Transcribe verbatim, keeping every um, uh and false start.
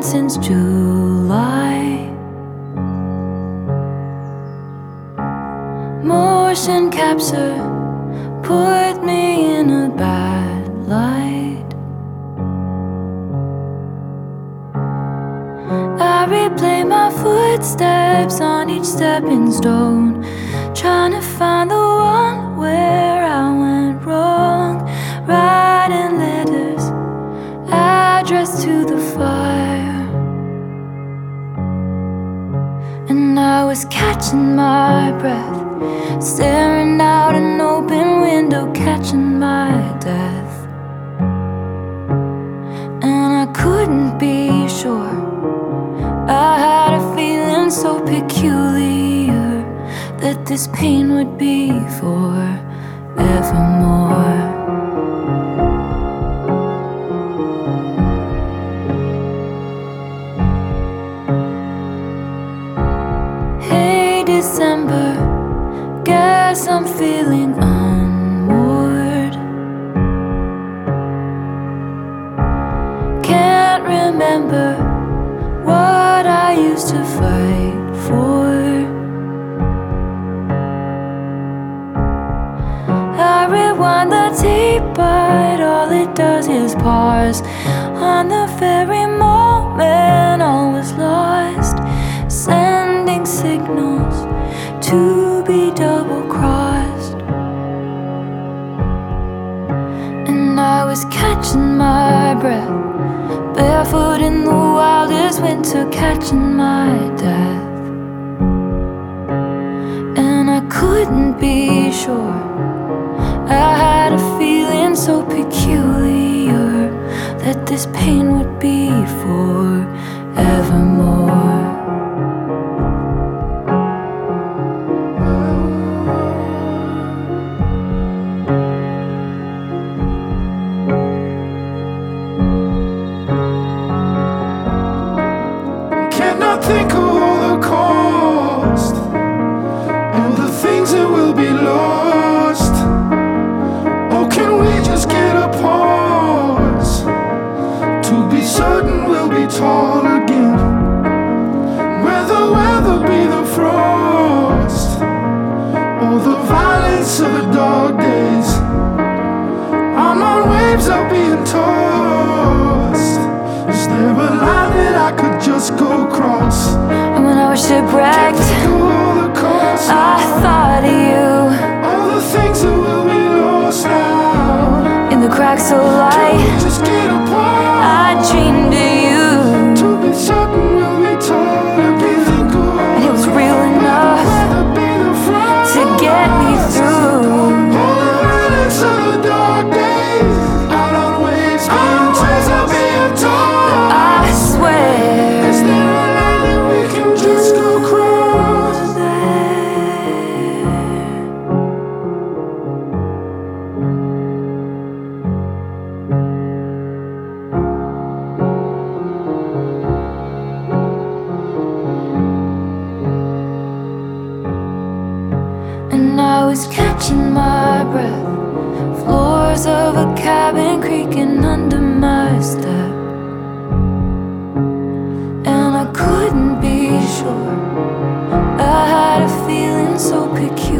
since July. Motion capture put me in a bad light. I replay my footsteps on each stepping stone, trying to find the one where I went wrong. Writing letters addressed to the fire, and I was catching my breath, staring out an open window, catching my death. And I couldn't be sure, I had a feeling so peculiar that this pain would be forevermore. Hey December, guess I'm feeling unmoored. Can't remember what I used to fight for. I rewind the tape, but all it does is pause on the very moment all was lost, sending signals to be double-crossed. And I was catching my breath, barefoot in the wildest winter, catching my death. And I couldn't be sure, I had a feeling so peculiar that this pain would be forevermore. Cannot think of all the cost, all the things that will be lost. Or can we just get a pause to be certain we'll be tall again? Where the weather be the frost, or the violence of the dog days. I'm on waves, I'm being tossed. Is there a line that I could just go across? And when I was shipwrecked, I thought of you, all the things that will be lost now. in the cracks of light, Just get apart. I dreamed of you, To be certain we'll be told and be thinking. and it was real enough to get me through. All the relics of the dark days, out on waves, being tossed, I'm being told. I swear, Is there a line that we can just go across? and I was catching my breath, floors of a cabin creaking under my step. And I couldn't be sure, I had a feeling so peculiar